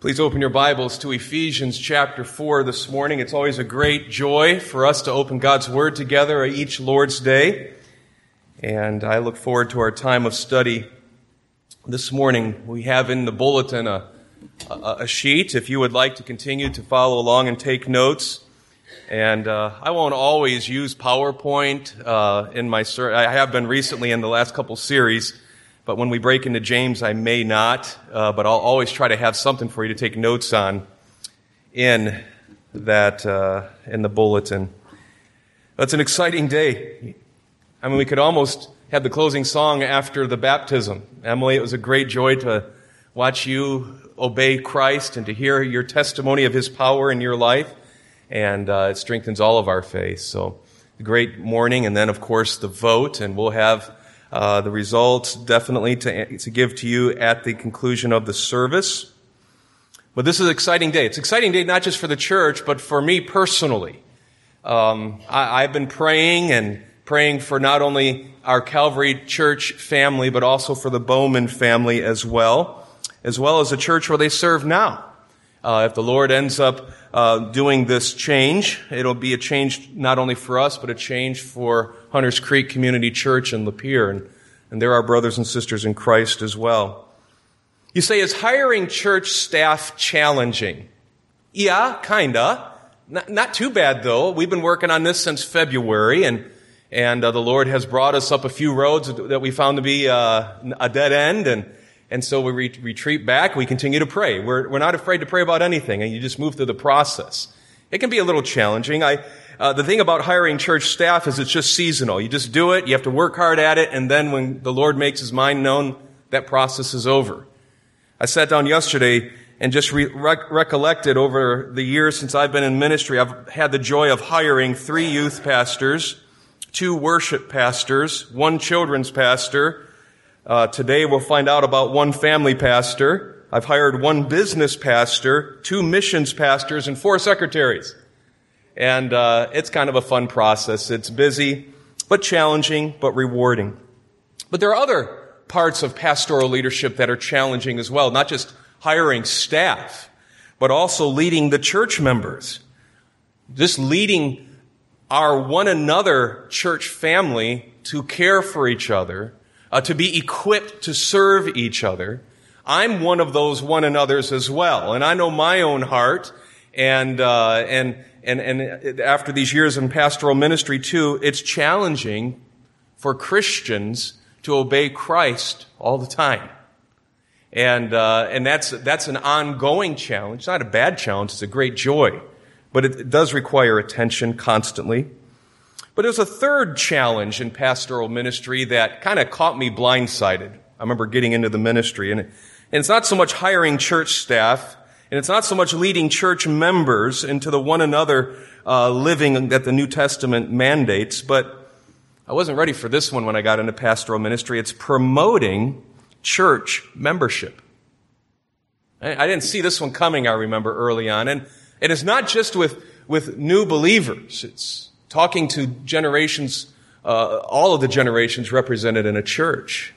Please open your Bibles to Ephesians chapter 4 this morning. It's always a great joy for us to open God's Word together each Lord's Day. And I look forward to our time of study this morning. We have in the bulletin a sheet if you would like to continue to follow along and take notes. And I won't always use PowerPoint in my sermon. I have been recently in the last couple series. But when we break into James, I may not, but I'll always try to have something for you to take notes on in the bulletin. It's an exciting day. I mean, we could almost have the closing song after the baptism. Emily, it was a great joy to watch you obey Christ and to hear your testimony of His power in your life, and it strengthens all of our faith. So, a great morning, and then, of course, the vote, and we'll have the results definitely to give to you at the conclusion of the service. But this is an exciting day. It's an exciting day not just for the church, but for me personally. I've been praying for not only our Calvary Church family, but also for the Bowman family as well as the church where they serve now. If the Lord ends up doing this change, it'll be a change not only for us, but a change for Hunters Creek Community Church in Lapeer. And they're our brothers and sisters in Christ as well. You say, is hiring church staff challenging? Yeah, kinda. Not too bad, though. We've been working on this since February, and the Lord has brought us up a few roads that we found to be a dead end, and so we retreat back. We continue to pray. We're not afraid to pray about anything, and you just move through the process. It can be a little challenging. The thing about hiring church staff is it's just seasonal. You just do it. You have to work hard at it, and then when the Lord makes His mind known, that process is over. I sat down yesterday and just recollected over the years since I've been in ministry. I've had the joy of hiring 3 youth pastors, 2 worship pastors, 1 children's pastor. Today we'll find out about 1 family pastor. I've hired 1 business pastor, 2 missions pastors, and 4 secretaries. And it's kind of a fun process. It's busy, but challenging, but rewarding. But there are other parts of pastoral leadership that are challenging as well, not just hiring staff, but also leading the church members. Just leading our one another church family to care for each other, to be equipped to serve each other. I'm one of those one another's as well, and I know my own heart, and after these years in pastoral ministry too, it's challenging for Christians to obey Christ all the time, and that's an ongoing challenge. It's not a bad challenge; it's a great joy, but it does require attention constantly. But there's a third challenge in pastoral ministry that kind of caught me blindsided. I remember getting into the ministry, and it's not so much hiring church staff, and it's not so much leading church members into the one another living that the New Testament mandates, but I wasn't ready for this one when I got into pastoral ministry. It's promoting church membership. I didn't see this one coming, I remember, early on. And it's not just with new believers. It's talking to generations, all of the generations represented in a church.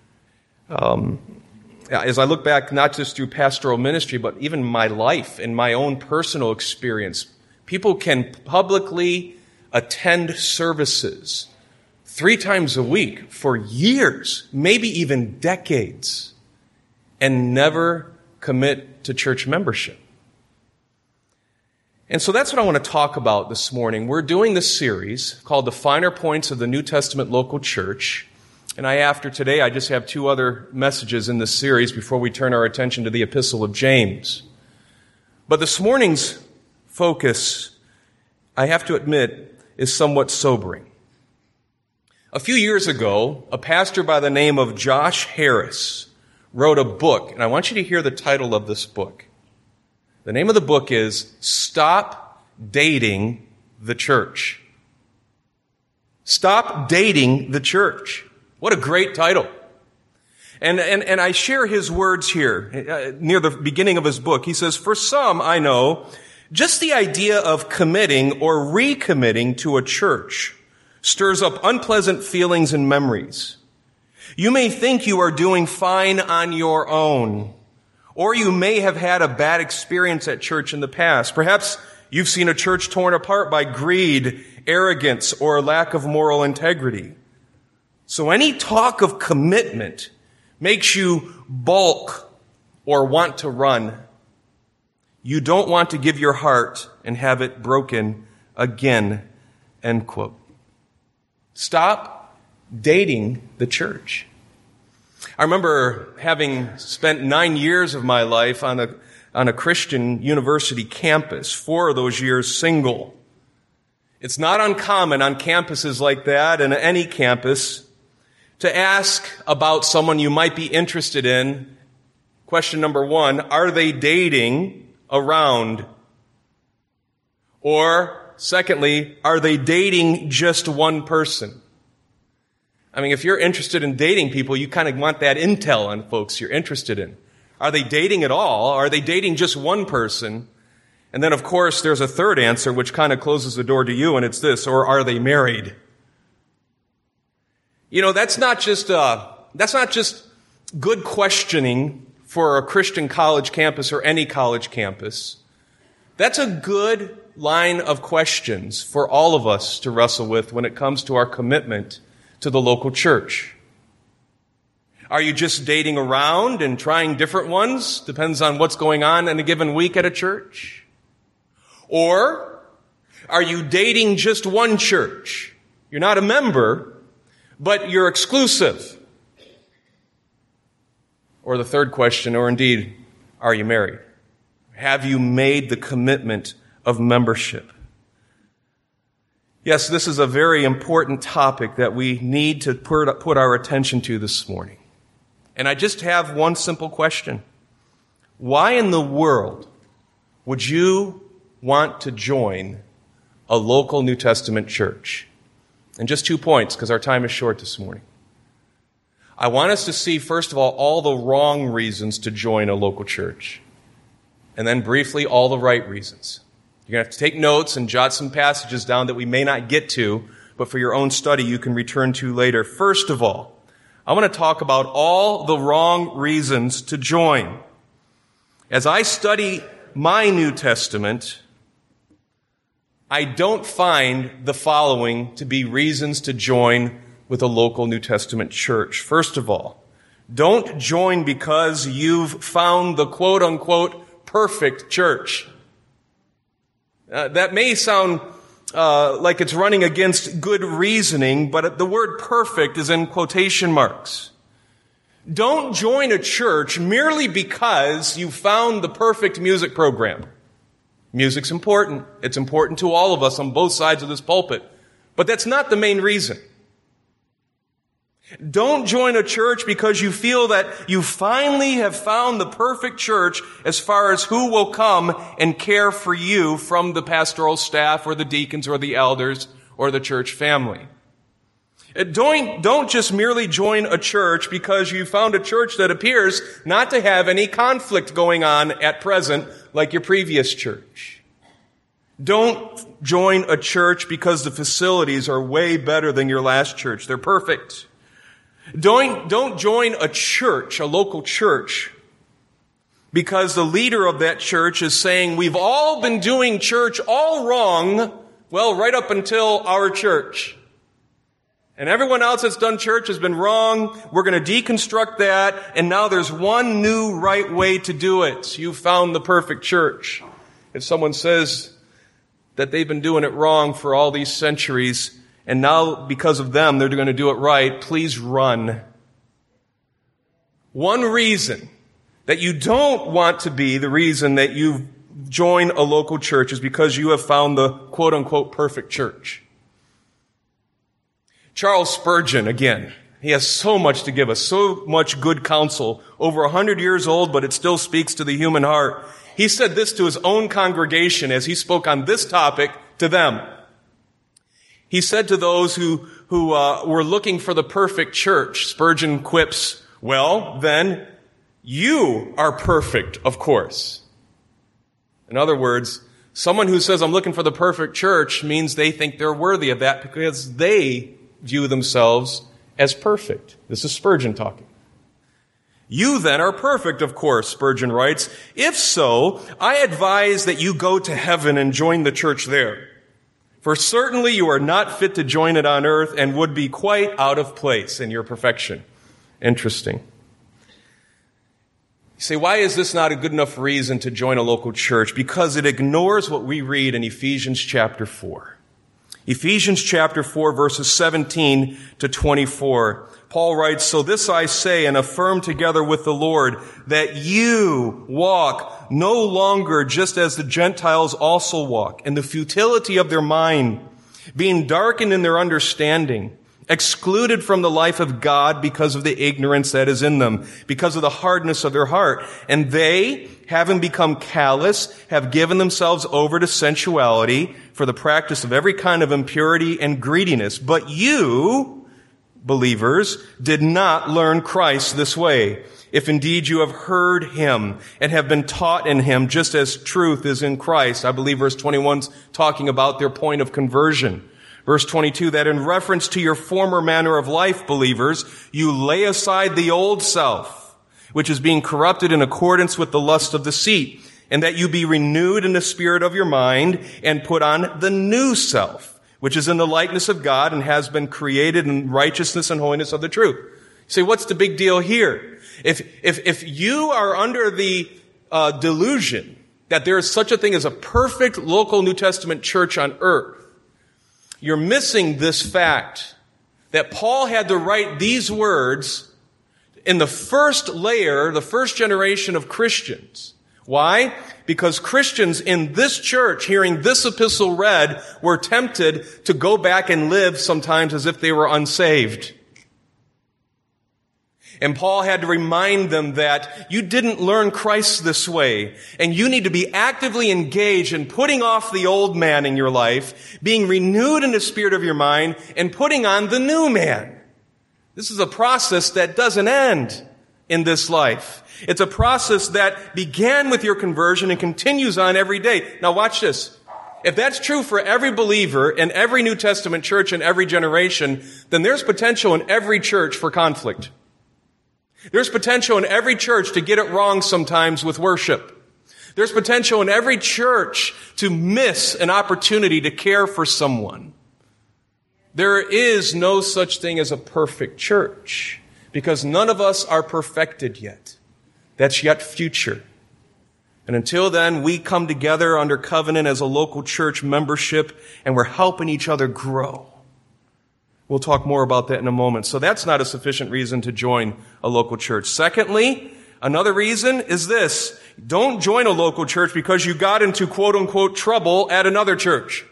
As I look back, not just through pastoral ministry, but even my life and my own personal experience, people can publicly attend services 3 times a week for years, maybe even decades, and never commit to church membership. And so that's what I want to talk about this morning. We're doing this series called The Finer Points of the New Testament Local Church. And after today, I just have 2 other messages in this series before we turn our attention to the Epistle of James. But this morning's focus, I have to admit, is somewhat sobering. A few years ago, a pastor by the name of Josh Harris wrote a book, and I want you to hear the title of this book. The name of the book is Stop Dating the Church. Stop Dating the Church. What a great title. And I share his words here near the beginning of his book. He says, for some, I know, just the idea of committing or recommitting to a church stirs up unpleasant feelings and memories. You may think you are doing fine on your own, Or you may have had a bad experience at church in the past. Perhaps you've seen a church torn apart by greed, arrogance, or lack of moral integrity. So any talk of commitment makes you balk or want to run. You don't want to give your heart and have it broken again, end quote. Stop dating the church. I remember having spent 9 years of my life on a Christian university campus, 4 of those years single. It's not uncommon on campuses like that, and any campus, to ask about someone you might be interested in. Question number 1, are they dating around? Or, secondly, are they dating just one person? I mean, if you're interested in dating people, you kind of want that intel on folks you're interested in. Are they dating at all? Are they dating just one person? And then, of course, there's a third answer, which kind of closes the door to you, and it's this: or are they married? You know, that's not just good questioning for a Christian college campus or any college campus. That's a good line of questions for all of us to wrestle with when it comes to our commitment to the local church. Are you just dating around and trying different ones? Depends on what's going on in a given week at a church. Or are you dating just one church? You're not a member, but you're exclusive. Or the third question, or indeed, are you married? Have you made the commitment of membership? Yes, this is a very important topic that we need to put our attention to this morning. And I just have one simple question. Why in the world would you want to join a local New Testament church? And just 2 points, because our time is short this morning. I want us to see, first of all the wrong reasons to join a local church. And then briefly, all the right reasons. You're going to have to take notes and jot some passages down that we may not get to, but for your own study you can return to later. First of all, I want to talk about all the wrong reasons to join. As I study my New Testament, I don't find the following to be reasons to join with a local New Testament church. First of all, don't join because you've found the quote-unquote perfect church. That may sound like it's running against good reasoning, but the word perfect is in quotation marks. Don't join a church merely because you found the perfect music program. Music's important. It's important to all of us on both sides of this pulpit. But that's not the main reason. Don't join a church because you feel that you finally have found the perfect church as far as who will come and care for you from the pastoral staff or the deacons or the elders or the church family. Don't just merely join a church because you found a church that appears not to have any conflict going on at present like your previous church. Don't join a church because the facilities are way better than your last church. They're perfect. Don't join a church, a local church, because the leader of that church is saying, we've all been doing church all wrong, well, right up until our church. And everyone else that's done church has been wrong. We're going to deconstruct that, and now there's one new right way to do it. You found the perfect church. If someone says that they've been doing it wrong for all these centuries, and now, because of them, they're going to do it right, please run. One reason that you don't want to be the reason that you join a local church is because you have found the quote-unquote perfect church. Charles Spurgeon, again, he has so much to give us, so much good counsel, over 100 years old, but it still speaks to the human heart. He said this to his own congregation as he spoke on this topic to them. He said to those who were looking for the perfect church, Spurgeon quips, well, then, you are perfect, of course. In other words, someone who says, I'm looking for the perfect church, means they think they're worthy of that because they view themselves as perfect. This is Spurgeon talking. You then are perfect, of course, Spurgeon writes. If so, I advise that you go to heaven and join the church there. For certainly you are not fit to join it on earth and would be quite out of place in your perfection. Interesting. You say, why is this not a good enough reason to join a local church? Because it ignores what we read in Ephesians chapter 4. Ephesians chapter 4, verses 17 to 24. Paul writes, so this I say and affirm together with the Lord, that you walk no longer just as the Gentiles also walk, in the futility of their mind, being darkened in their understanding, excluded from the life of God because of the ignorance that is in them, because of the hardness of their heart. And they, having become callous, have given themselves over to sensuality for the practice of every kind of impurity and greediness. But you, believers, did not learn Christ this way. If indeed you have heard him and have been taught in him, just as truth is in Christ. I believe verse 21's talking about their point of conversion. Verse 22, that in reference to your former manner of life, believers, you lay aside the old self, which is being corrupted in accordance with the lust of deceit, and that you be renewed in the spirit of your mind and put on the new self, which is in the likeness of God and has been created in righteousness and holiness of the truth. You say, what's the big deal here? If you are under the delusion that there is such a thing as a perfect local New Testament church on earth, you're missing this fact that Paul had to write these words in the first layer, the first generation of Christians. Why? Because Christians in this church, hearing this epistle read, were tempted to go back and live sometimes as if they were unsaved. And Paul had to remind them that you didn't learn Christ this way, and you need to be actively engaged in putting off the old man in your life, being renewed in the spirit of your mind, and putting on the new man. This is a process that doesn't end in this life. It's a process that began with your conversion and continues on every day. Now watch this. If that's true for every believer in every New Testament church in every generation, then there's potential in every church for conflict. There's potential in every church to get it wrong sometimes with worship. There's potential in every church to miss an opportunity to care for someone. There is no such thing as a perfect church because none of us are perfected yet. That's yet future. And until then, we come together under covenant as a local church membership and we're helping each other grow. We'll talk more about that in a moment. So that's not a sufficient reason to join a local church. Secondly, another reason is this. Don't join a local church because you got into quote-unquote trouble at another church.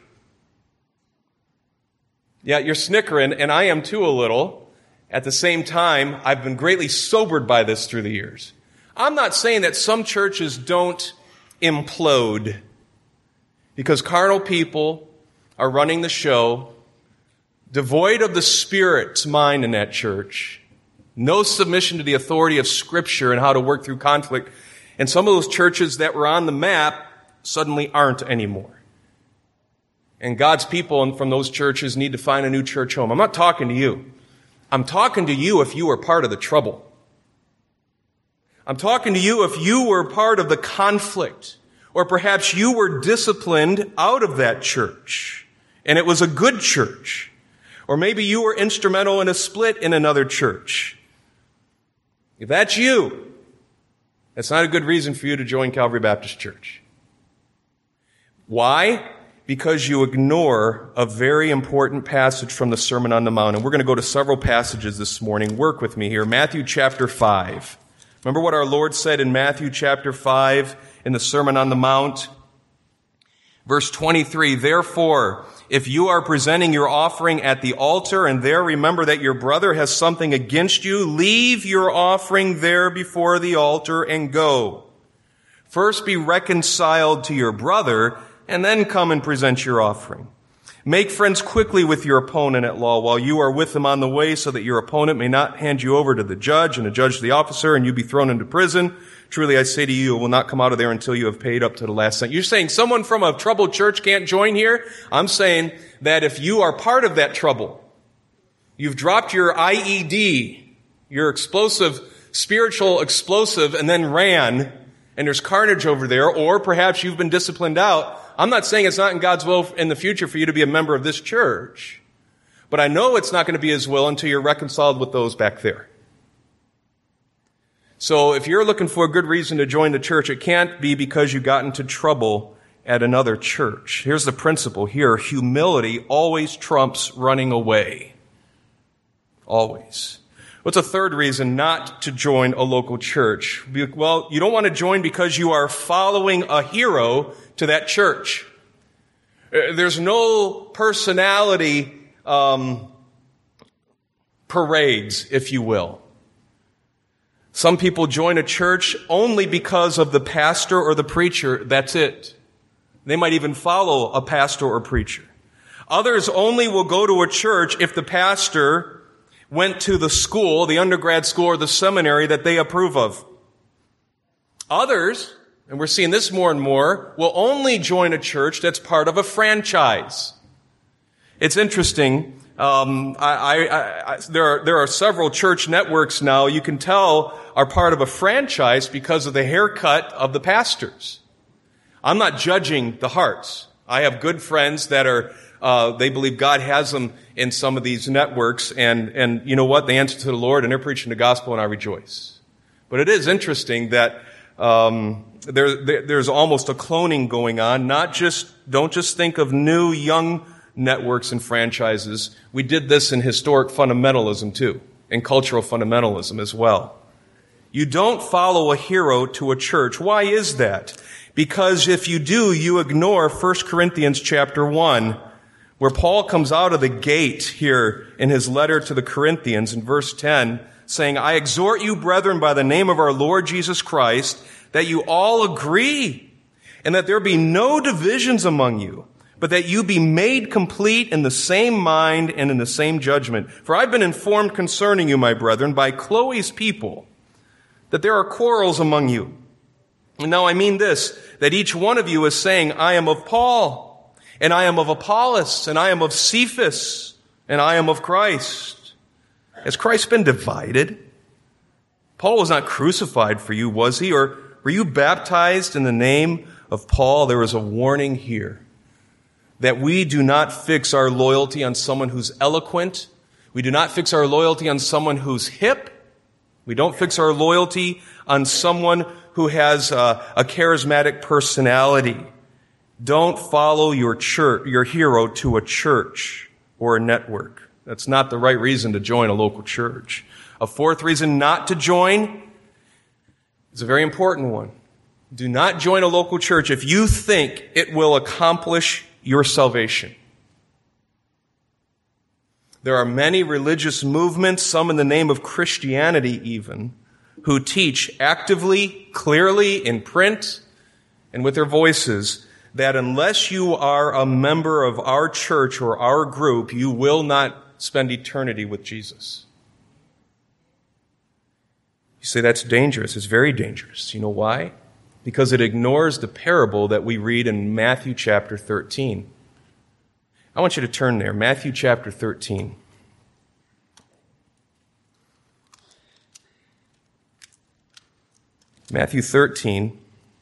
Yeah, you're snickering, and I am too a little. At the same time, I've been greatly sobered by this through the years. I'm not saying that some churches don't implode because carnal people are running the show, devoid of the Spirit's mind in that church, no submission to the authority of Scripture and how to work through conflict. And some of those churches that were on the map suddenly aren't anymore. And God's people from those churches need to find a new church home. I'm not talking to you. I'm talking to you if you were part of the trouble. I'm talking to you if you were part of the conflict, or perhaps you were disciplined out of that church, and it was a good church. Or maybe you were instrumental in a split in another church. If that's you, that's not a good reason for you to join Calvary Baptist Church. Why? Because you ignore a very important passage from the Sermon on the Mount. And we're going to go to several passages this morning. Work with me here. Matthew chapter 5. Remember what our Lord said in Matthew chapter 5 in the Sermon on the Mount? Verse 23, therefore, if you are presenting your offering at the altar and there remember that your brother has something against you, leave your offering there before the altar and go. First be reconciled to your brother and then come and present your offering. Make friends quickly with your opponent at law while you are with him on the way so that your opponent may not hand you over to the judge and the judge to the officer and you be thrown into prison. Truly, I say to you, you will not come out of there until you have paid up to the last cent. You're saying someone from a troubled church can't join here? I'm saying that if you are part of that trouble, you've dropped your IED, your explosive spiritual explosive and then ran, and there's carnage over there, or perhaps you've been disciplined out. I'm not saying it's not in God's will in the future for you to be a member of this church, but I know it's not going to be His will until you're reconciled with those back there. So if you're looking for a good reason to join the church, it can't be because you got into trouble at another church. Here's the principle here. Humility always trumps running away. Always. What's a third reason not to join a local church? Well, you don't want to join because you are following a hero to that church. There's no personality parades, if you will. Some people join a church only because of the pastor or the preacher. That's it. They might even follow a pastor or preacher. Others only will go to a church if the pastor went to the school, the undergrad school or the seminary that they approve of. Others, and we're seeing this more and more, will only join a church that's part of a franchise. It's interesting. There are several church networks now you can tell are part of a franchise because of the haircut of the pastors. I'm not judging the hearts. I have good friends that are, they believe God has them in some of these networks, and you know what? They answer to the Lord, and they're preaching the gospel, and I rejoice. But it is interesting that there's almost a cloning going on. Don't just think of new, young networks and franchises. We did this in historic fundamentalism too, and cultural fundamentalism as well. You don't follow a hero to a church. Why is that? Because if you do, you ignore 1 Corinthians chapter 1, where Paul comes out of the gate here in his letter to the Corinthians in verse 10, saying, I exhort you, brethren, by the name of our Lord Jesus Christ, that you all agree, and that there be no divisions among you, but that you be made complete in the same mind and in the same judgment. For I've been informed concerning you, my brethren, by Chloe's people, that there are quarrels among you. And now I mean this, that each one of you is saying, I am of Paul, and I am of Apollos, and I am of Cephas, and I am of Christ. Has Christ been divided? Paul was not crucified for you, was he? Or were you baptized in the name of Paul? There is a warning here that we do not fix our loyalty on someone who's eloquent. We do not fix our loyalty on someone who's hip. We don't fix our loyalty on someone who has a charismatic personality. Don't follow your hero to a church or a network. That's not the right reason to join a local church. A fourth reason not to join is a very important one. Do not join a local church if you think it will accomplish your salvation. There are many religious movements, some in the name of Christianity even, who teach actively, clearly, in print, and with their voices, that unless you are a member of our church or our group, you will not spend eternity with Jesus. You say that's dangerous. It's very dangerous. You know why? Because it ignores the parable that we read in Matthew chapter 13. I want you to turn there. Matthew chapter 13. Matthew 13.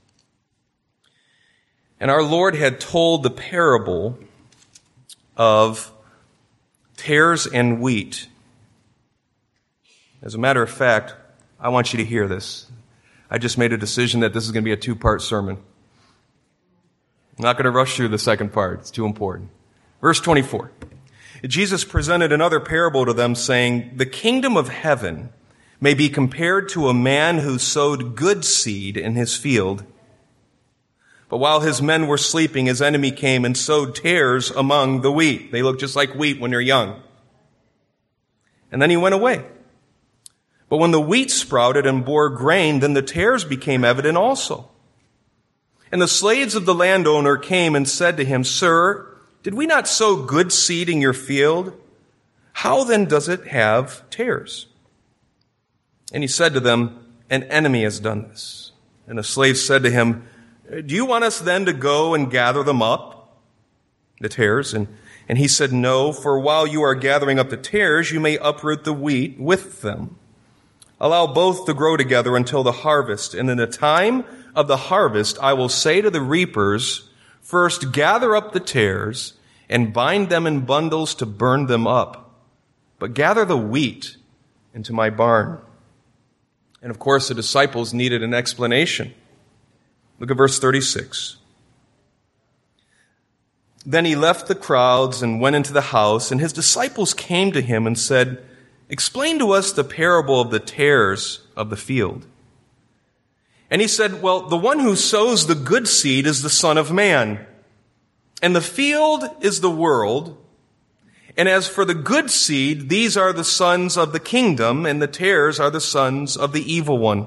And our Lord had told the parable of tares and wheat. As a matter of fact, I want you to hear this. I just made a decision that this is going to be a two-part sermon. I'm not going to rush through the second part. It's too important. Verse 24. Jesus presented another parable to them, saying, the kingdom of heaven may be compared to a man who sowed good seed in his field. But while his men were sleeping, his enemy came and sowed tares among the wheat. They look just like wheat when they're young. And then he went away. But when the wheat sprouted and bore grain, then the tares became evident also. And the slaves of the landowner came and said to him, Sir, did we not sow good seed in your field? How then does it have tares? And he said to them, An enemy has done this. And the slaves said to him, Do you want us then to go and gather them up, the tares? And he said, No, for while you are gathering up the tares, you may uproot the wheat with them. Allow both to grow together until the harvest. And in the time of the harvest, I will say to the reapers, first gather up the tares and bind them in bundles to burn them up, but gather the wheat into my barn. And of course, the disciples needed an explanation. Look at verse 36. Then he left the crowds and went into the house, and his disciples came to him and said, explain to us the parable of the tares of the field. And he said, well, the one who sows the good seed is the Son of Man, and the field is the world. And as for the good seed, these are the sons of the kingdom, and the tares are the sons of the evil one.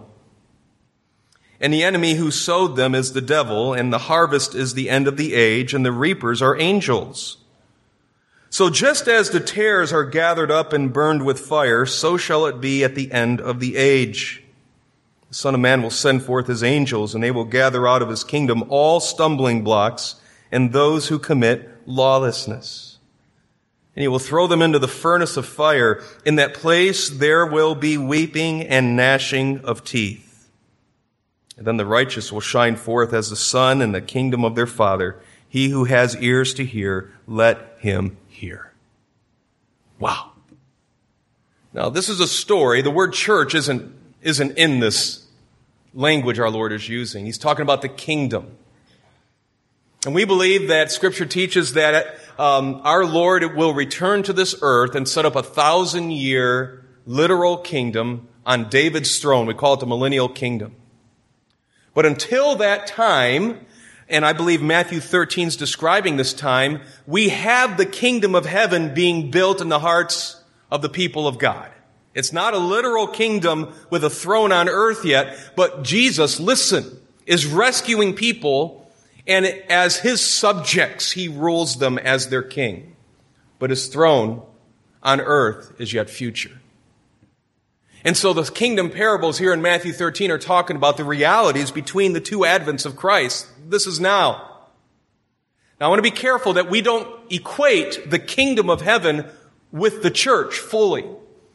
And the enemy who sowed them is the devil, and the harvest is the end of the age, and the reapers are angels. So just as the tares are gathered up and burned with fire, so shall it be at the end of the age. The Son of Man will send forth his angels, and they will gather out of his kingdom all stumbling blocks and those who commit lawlessness. And he will throw them into the furnace of fire. In that place there will be weeping and gnashing of teeth. And then the righteous will shine forth as the sun in the kingdom of their Father. He who has ears to hear, let him hear. Wow. Now, this is a story. The word church isn't in this language our Lord is using. He's talking about the kingdom. And we believe that Scripture teaches that our Lord will return to this earth and set up 1,000-year literal kingdom on David's throne. We call it the millennial kingdom. But until that time, and I believe Matthew 13 is describing this time, we have the kingdom of heaven being built in the hearts of the people of God. It's not a literal kingdom with a throne on earth yet, but Jesus, listen, is rescuing people, and as his subjects, he rules them as their king. But his throne on earth is yet future. And so the kingdom parables here in Matthew 13 are talking about the realities between the two advents of Christ. This is now. Now I want to be careful that we don't equate the kingdom of heaven with the church fully.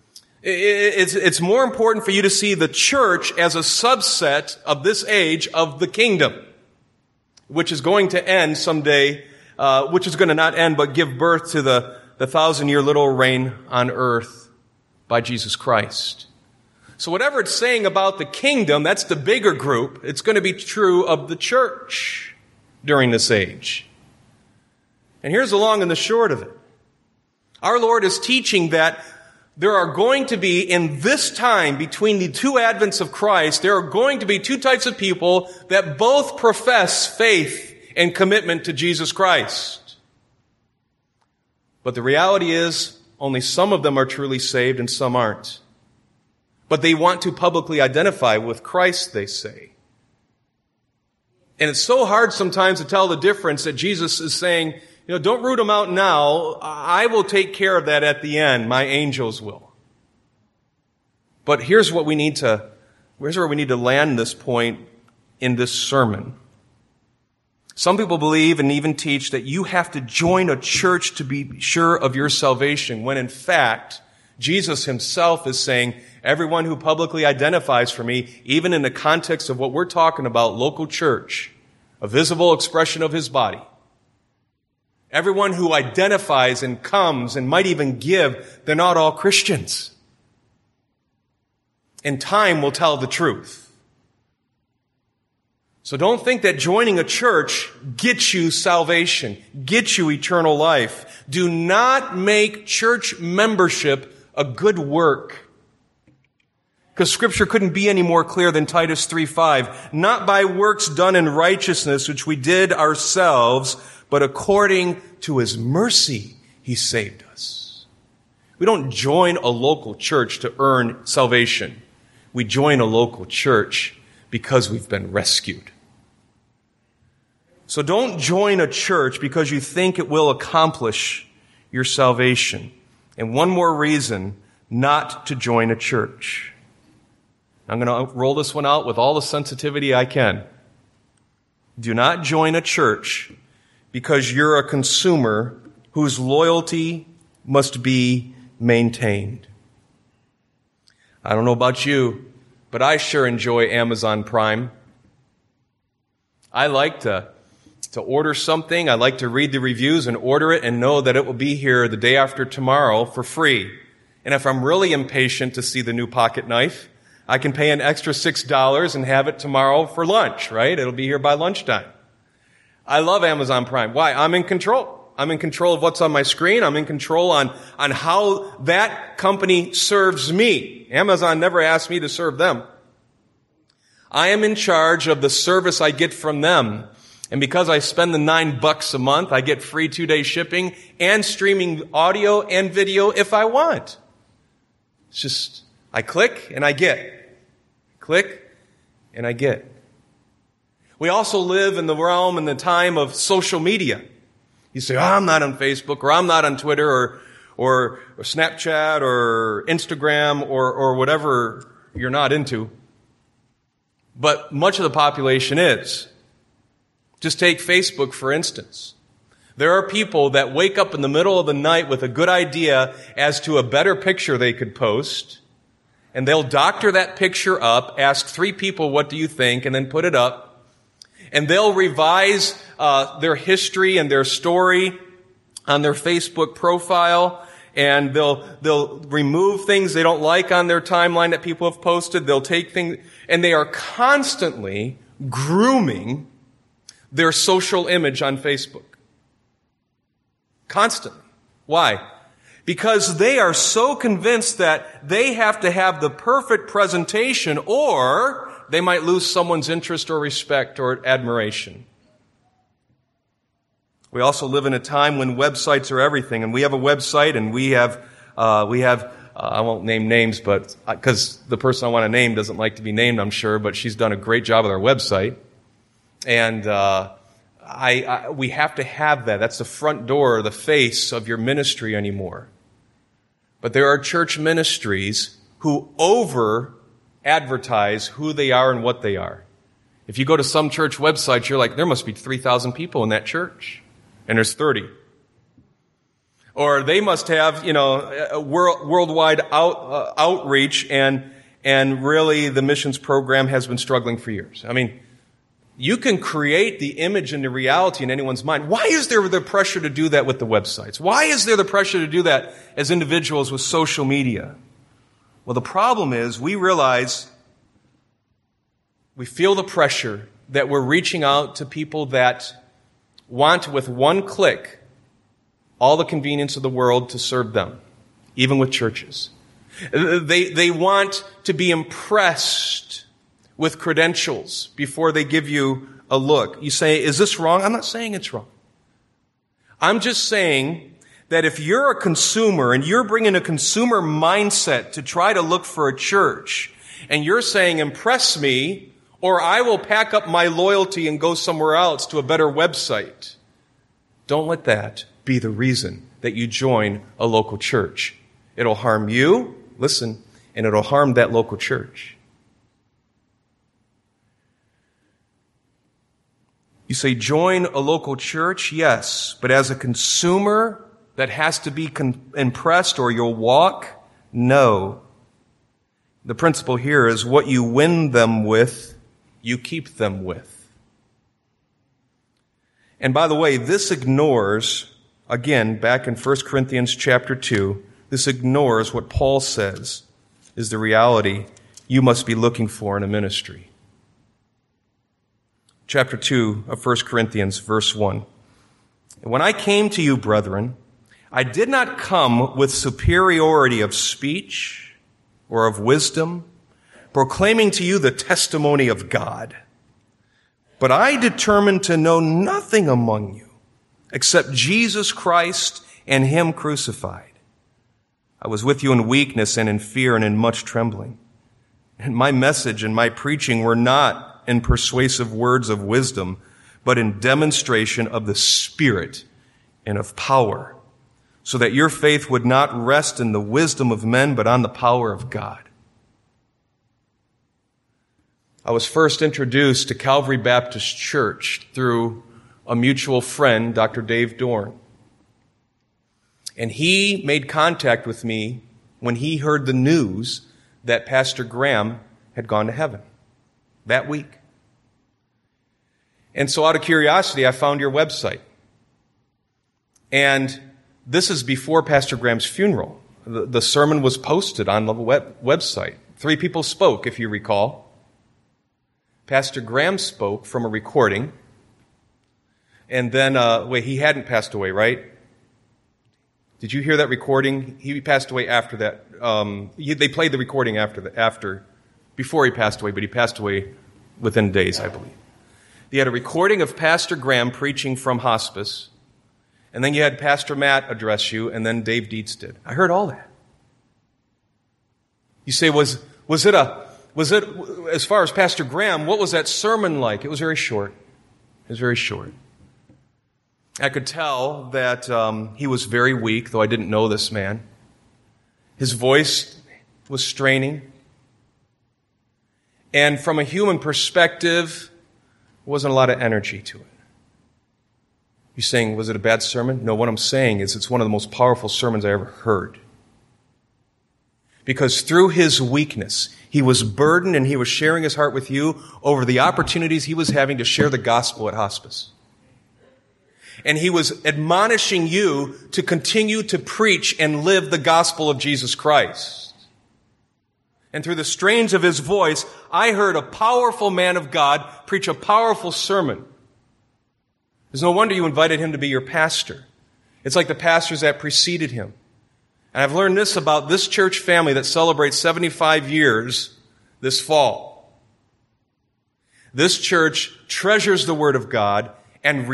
It's more important for you to see the church as a subset of this age of the kingdom, which is going to end someday, which is going to not end, but give birth to the 1,000-year literal reign on earth by Jesus Christ. So whatever it's saying about the kingdom, that's the bigger group. It's going to be true of the church during this age. And here's the long and the short of it. Our Lord is teaching that there are going to be, in this time between the two advents of Christ, there are going to be two types of people that both profess faith and commitment to Jesus Christ. But the reality is, only some of them are truly saved and some aren't. But they want to publicly identify with Christ, they say. And it's so hard sometimes to tell the difference that Jesus is saying, don't root them out now. I will take care of that at the end. My angels will. But here's where we need to land this point in this sermon. Some people believe and even teach that you have to join a church to be sure of your salvation, when in fact, Jesus himself is saying, everyone who publicly identifies for me, even in the context of what we're talking about, local church, a visible expression of his body, everyone who identifies and comes and might even give, they're not all Christians. And time will tell the truth. So don't think that joining a church gets you salvation, gets you eternal life. Do not make church membership a good work. Because Scripture couldn't be any more clear than Titus 3:5. Not by works done in righteousness, which we did ourselves, but according to his mercy, he saved us. We don't join a local church to earn salvation. We join a local church because we've been rescued. So don't join a church because you think it will accomplish your salvation. And one more reason not to join a church. I'm going to roll this one out with all the sensitivity I can. Do not join a church because you're a consumer whose loyalty must be maintained. I don't know about you, but I sure enjoy Amazon Prime. I like to order something. I like to read the reviews and order it and know that it will be here the day after tomorrow for free. And if I'm really impatient to see the new pocket knife, I can pay an extra $6 and have it tomorrow for lunch, right? It'll be here by lunchtime. I love Amazon Prime. Why? I'm in control. I'm in control of what's on my screen. I'm in control on how that company serves me. Amazon never asked me to serve them. I am in charge of the service I get from them. And because I spend the $9 a month, I get free 2-day shipping and streaming audio and video if I want. It's just, I click and I get. Click and I get. We also live in the realm and the time of social media. You say, I'm not on Facebook, or I'm not on Twitter, or Snapchat, or Instagram, or whatever you're not into. But much of the population is. Just take Facebook, for instance. There are people that wake up in the middle of the night with a good idea as to a better picture they could post, and they'll doctor that picture up, ask 3 people, what do you think, and then put it up. And they'll revise their history and their story on their Facebook profile, and they'll remove things they don't like on their timeline that people have posted. They'll take things, and they are constantly grooming their social image on Facebook. Constantly. Why? Because they are so convinced that they have to have the perfect presentation, or they might lose someone's interest or respect or admiration. We also live in a time when websites are everything, and we have a website, and we have I won't name names, but because the person I want to name doesn't like to be named, I'm sure, but she's done a great job with our website. And we have to have that. That's the front door, the face of your ministry anymore. But there are church ministries who over-advertise who they are and what they are. If you go to some church websites, you're like, there must be 3,000 people in that church. And there's 30. Or they must have, a worldwide outreach, and really the missions program has been struggling for years. I mean, you can create the image and the reality in anyone's mind. Why is there the pressure to do that with the websites? Why is there the pressure to do that as individuals with social media? Well, the problem is we feel the pressure that we're reaching out to people that want, with one click, all the convenience of the world to serve them, even with churches. They want to be impressed with credentials before they give you a look. You say, is this wrong? I'm not saying it's wrong. I'm just saying that if you're a consumer and you're bringing a consumer mindset to try to look for a church, and you're saying, impress me, or I will pack up my loyalty and go somewhere else to a better website, don't let that be the reason that you join a local church. It'll harm you, listen, and it'll harm that local church. You say, join a local church? Yes. But as a consumer that has to be impressed or you'll walk? No. The principle here is what you win them with, you keep them with. And by the way, this ignores, again, back in 1 Corinthians chapter 2, this ignores what Paul says is the reality you must be looking for in a ministry. Chapter 2 of 1 Corinthians, verse 1. When I came to you, brethren, I did not come with superiority of speech or of wisdom, proclaiming to you the testimony of God. But I determined to know nothing among you except Jesus Christ and Him crucified. I was with you in weakness and in fear and in much trembling. And my message and my preaching were not in persuasive words of wisdom, but in demonstration of the Spirit and of power, so that your faith would not rest in the wisdom of men, but on the power of God. I was first introduced to Calvary Baptist Church through a mutual friend, Dr. Dave Dorn. And he made contact with me when he heard the news that Pastor Graham had gone to heaven that week. And so out of curiosity, I found your website. And this is before Pastor Graham's funeral. The sermon was posted on the website. 3 people spoke, if you recall. Pastor Graham spoke from a recording. And then, he hadn't passed away, right? Did you hear that recording? He passed away after that. They played the recording before he passed away, but he passed away within days, I believe. They had a recording of Pastor Graham preaching from hospice, and then you had Pastor Matt address you, and then Dave Dietz did. I heard all that. You say, was it, as far as Pastor Graham, what was that sermon like? It was very short. It was very short. I could tell that he was very weak, though I didn't know this man. His voice was straining. And from a human perspective, there wasn't a lot of energy to it. You're saying, was it a bad sermon? No, what I'm saying is it's one of the most powerful sermons I ever heard. Because through his weakness, he was burdened and he was sharing his heart with you over the opportunities he was having to share the gospel at hospice. And he was admonishing you to continue to preach and live the gospel of Jesus Christ. And through the strains of his voice, I heard a powerful man of God preach a powerful sermon. There's no wonder you invited him to be your pastor. It's like the pastors that preceded him. And I've learned this about this church family that celebrates 75 years this fall. This church treasures the Word of God and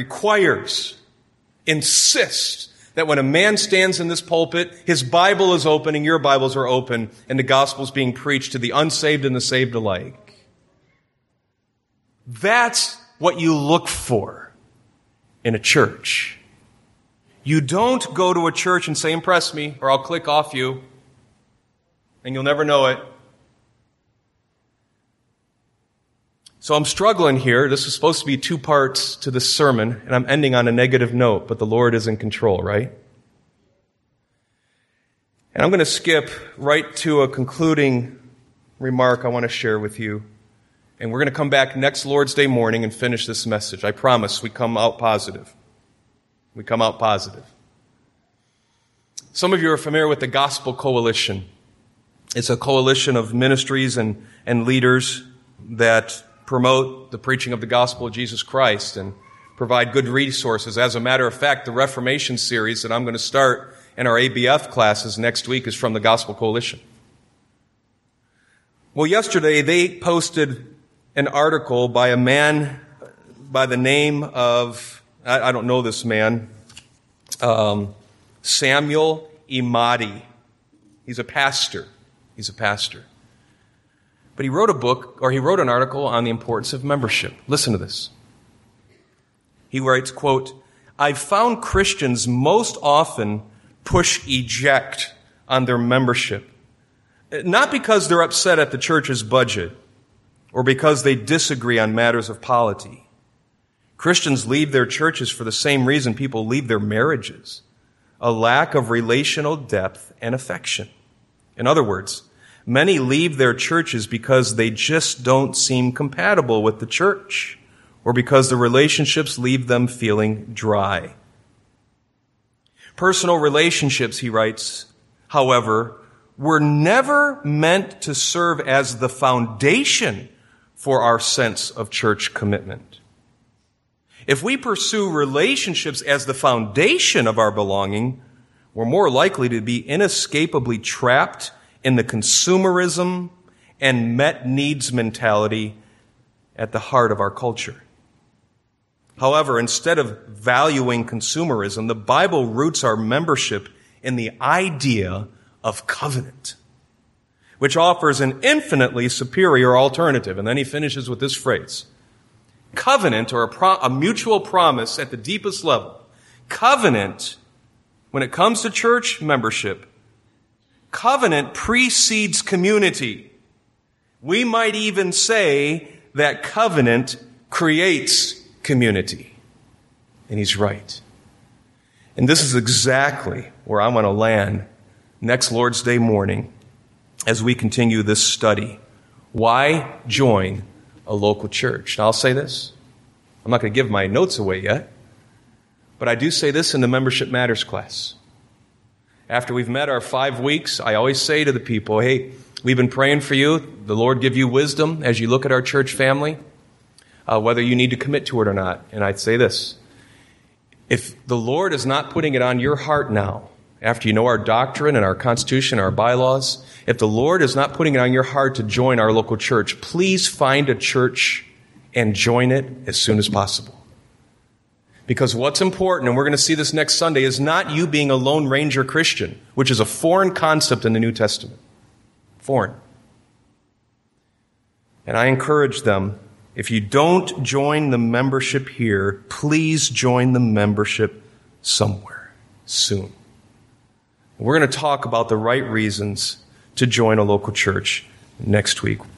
insists that when a man stands in this pulpit, his Bible is open and your Bibles are open, and the gospel is being preached to the unsaved and the saved alike. That's what you look for in a church. You don't go to a church and say, impress me, or I'll click off you, and you'll never know it. So I'm struggling here. This is supposed to be 2 parts to this sermon, and I'm ending on a negative note, but the Lord is in control, right? And I'm going to skip right to a concluding remark I want to share with you. And we're going to come back next Lord's Day morning and finish this message. I promise we come out positive. We come out positive. Some of you are familiar with the Gospel Coalition. It's a coalition of ministries and leaders that promote the preaching of the gospel of Jesus Christ and provide good resources. As a matter of fact, the Reformation series that I'm going to start in our ABF classes next week is from the Gospel Coalition. Well, yesterday they posted an article by a man by the name of, I don't know this man, Samuel Imadi. He's a pastor. But he wrote an article on the importance of membership. Listen to this. He writes, quote, "I've found Christians most often push eject on their membership, not because they're upset at the church's budget or because they disagree on matters of polity. Christians leave their churches for the same reason people leave their marriages, a lack of relational depth and affection. In other words, many leave their churches because they just don't seem compatible with the church or because the relationships leave them feeling dry. Personal relationships," he writes, "however, were never meant to serve as the foundation for our sense of church commitment. If we pursue relationships as the foundation of our belonging, we're more likely to be inescapably trapped in the consumerism and met needs mentality at the heart of our culture. However, instead of valuing consumerism, the Bible roots our membership in the idea of covenant, which offers an infinitely superior alternative." And then he finishes with this phrase: covenant, or a mutual promise at the deepest level. Covenant, when it comes to church membership, covenant precedes community. We might even say that covenant creates community. And he's right. And this is exactly where I want to land next Lord's Day morning as we continue this study. Why join a local church? Now, I'll say this. I'm not going to give my notes away yet, but I do say this in the Membership Matters class. After we've met our 5 weeks, I always say to the people, hey, we've been praying for you. The Lord give you wisdom as you look at our church family, whether you need to commit to it or not. And I'd say this. If the Lord is not putting it on your heart now, after you know our doctrine and our constitution, our bylaws, if the Lord is not putting it on your heart to join our local church, please find a church and join it as soon as possible. Because what's important, and we're going to see this next Sunday, is not you being a Lone Ranger Christian, which is a foreign concept in the New Testament. Foreign. And I encourage them, if you don't join the membership here, please join the membership somewhere soon. We're going to talk about the right reasons to join a local church next week.